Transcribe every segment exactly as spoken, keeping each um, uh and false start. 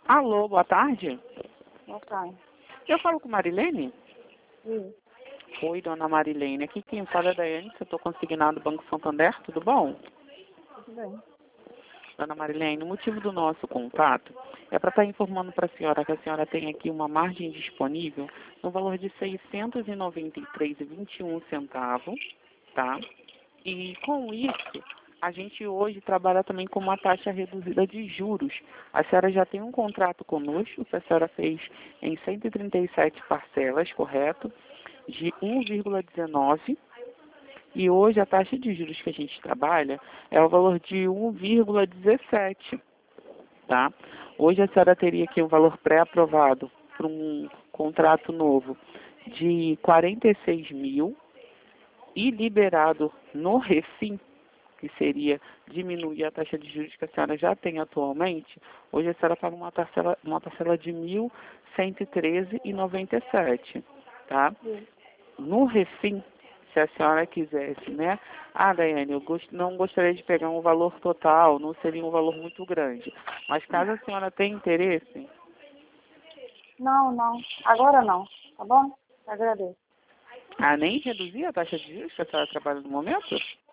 Alô, boa tarde. Boa tarde. Eu falo com Marilene? Sim. Oi, dona Marilene. Aqui quem fala é a Daiane, que eu estou consignado do Banco Santander, tudo bom? Tudo bem. Dona Marilene, o motivo do nosso contato é para estar informando para a senhora que a senhora tem aqui uma margem disponível no valor de seiscentos e noventa e três reais e vinte e um centavos, tá? E com isso, a gente hoje trabalha também com uma taxa reduzida de juros. A senhora já tem um contrato conosco, que a senhora fez em cento e trinta e sete parcelas, correto? De um vírgula dezenove. E hoje a taxa de juros que a gente trabalha é o valor de um vírgula dezessete, tá? Hoje a senhora teria aqui um valor pré-aprovado para um contrato novo de quarenta e seis mil e liberado no Refim, que seria diminuir a taxa de juros que a senhora já tem atualmente. Hoje a senhora paga uma parcela, uma parcela de mil cento e treze reais e noventa e sete centavos, tá? Sim. No Refim, se a senhora quisesse, né? Ah, Daiane, eu gost... não gostaria de pegar um valor total, não seria um valor muito grande. Mas caso a senhora tenha interesse, Não, não. Agora não. Tá bom? Agradeço. a nem reduzir a taxa de juros que a senhora trabalha no momento?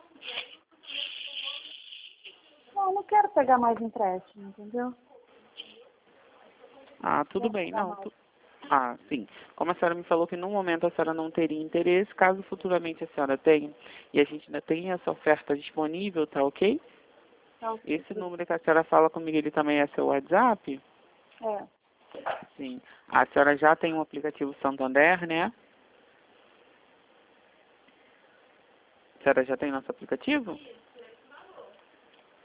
Não, não quero pegar mais empréstimo, entendeu? Ah, tudo Quero bem, pegar não. mais. tu- Ah, sim. Como a senhora me falou que no momento a senhora não teria interesse, caso futuramente a senhora tenha, e a gente ainda tem essa oferta disponível, tá ok? Tá ok. Esse número que a senhora fala comigo, ele também é seu WhatsApp? É. Sim. A senhora já tem um aplicativo Santander, né? A senhora já tem nosso aplicativo?